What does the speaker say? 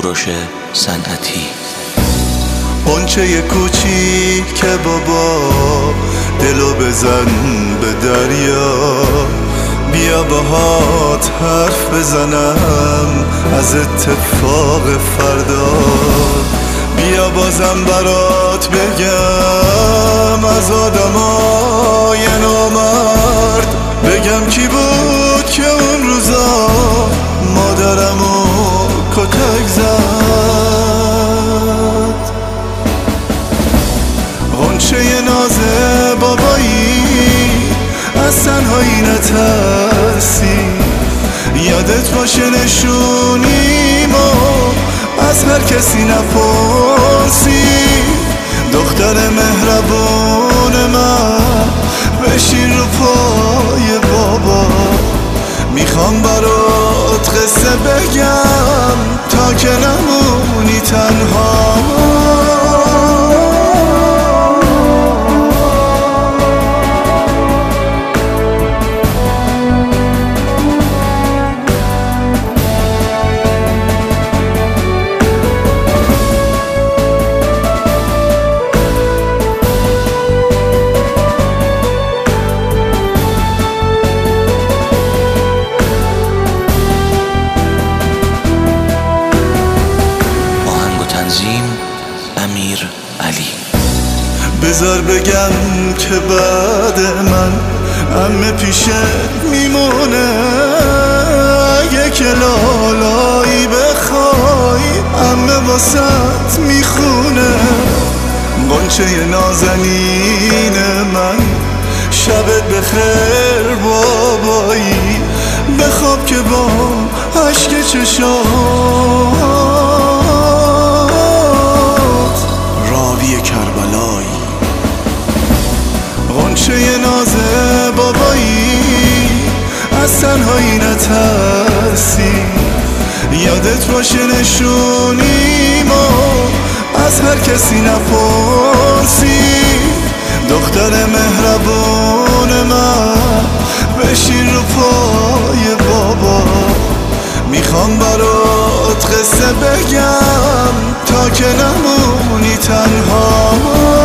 کوروش صنعتی. غنچه کوچیک بابا دلو بزن به دریا، بیا باهات حرف بزنم از اتفاق فردا، بیا بازم برات بگم از آدمای نامرد، بگم کی بود که اون روزا مادرمو کتک زد. غنچه ناز بابایی از تنهایی نترسی، یادت باشه نشونیمو از هر کسی نپرسی. دختر مهربون من بشین رو پای بابا، میخوام برات قصه بگم تا که نمونی تنها. امیر علی. بذار بگم که بعد من عمه پیشه میمونه، اگه که لالایی بخوای عمه واسط میخونه. غنچه نازنین من شبت بخیر بابایی، بخواب که با عشق چشام غنچه ناز بابایی از تنهایی نترسی، یادت باشه نشونیمو از هر کسی نپرسی. دختر مهربون من بشین رو پای بابا، میخوام برات قصه بگم تا که نمونی تنها.